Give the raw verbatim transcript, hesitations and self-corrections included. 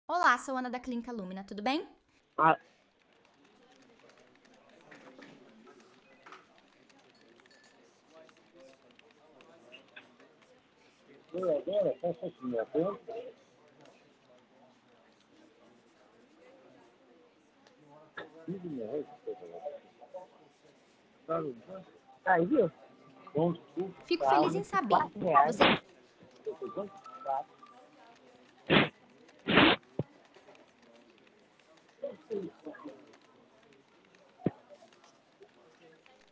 Olá, sou Ana da Clínica Lumina, tudo bem? Ah, eu agora faço assim, até quinze mil reais. Sabe? Aí, viu? Bom, Fico tá, feliz em saber. quatro reais. Você Quatro.